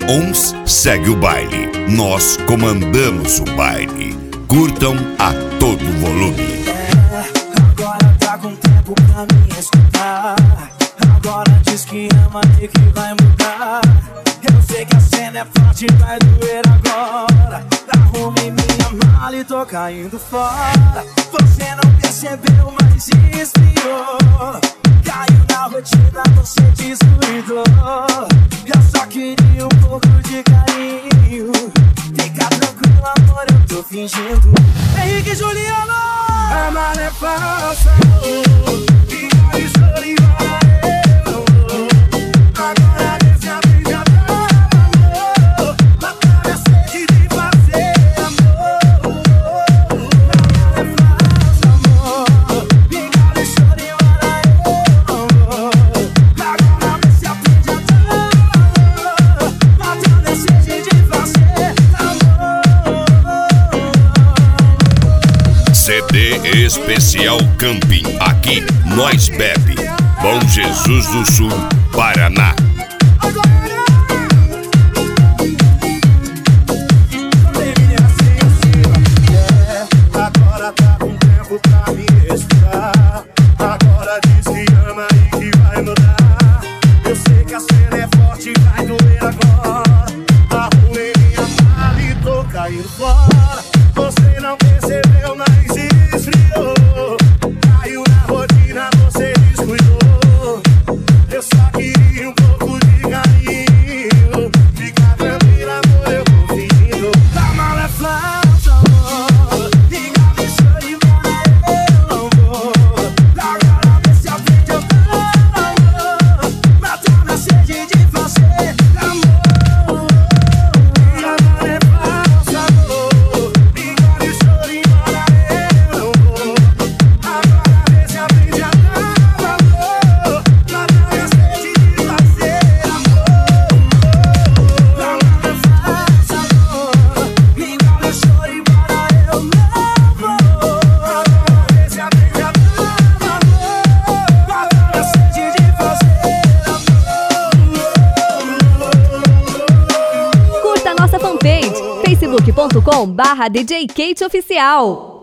Uns segue o baile, nós comandamos o baile. Curtam a todo volume. Agora tá com tempo pra me escutar. Agora diz que ama e que vai mudar. Eu sei que a cena é forte, vai doer agora. Arrume minha mala e tô caindo fora. Você não percebeu, mas esfriou. Caiu na rotina, você descuidou. Eu só queria um pouco de carinho. Fica tranquilo, amor, eu tô fingindo. Henrique e Juliano, amar é falsa. Fica de choro eu. Agora desce a brisa do amor. Matar a sede de fazer amor. Amar é falsa, amor. Fica de choro eu. Agora desce a brisa do amor. Matar a sede de fazer amor. CD Especial Camping. Aqui nós bebe. Bom Jesus do Sul, Paraná. Agora tá com tempo pra me escutar. Agora diz que ama e que vai mudar. Eu sei que a cena é forte, vai doer agora. Arrumei minha mala e tô caindo fora. Você não percebeu, mas esfriou. Caiu na rotina, você descuidou. Eu só queria um pouco de carinho. Fica tranquila, amor, eu tô fingindo. Tá mal é falsa, amor. Liga, me chama e vai, eu não vou. Agora vê se aprende eu tô, amor. Matar na sede de fazer amor. Amor é falsa, amor. Liga, me chama e vai, eu não vou. Agora vê se aprende eu tô, amor. Matar na sede de fazer amor. Amor é falsa, amor. Liga, me chama e vai, eu não vou. Agora vê se aprende eu tô, amor. Matar na sede de fazer amor. Curta nossa fanpage facebook.com/DJ Kate Oficial.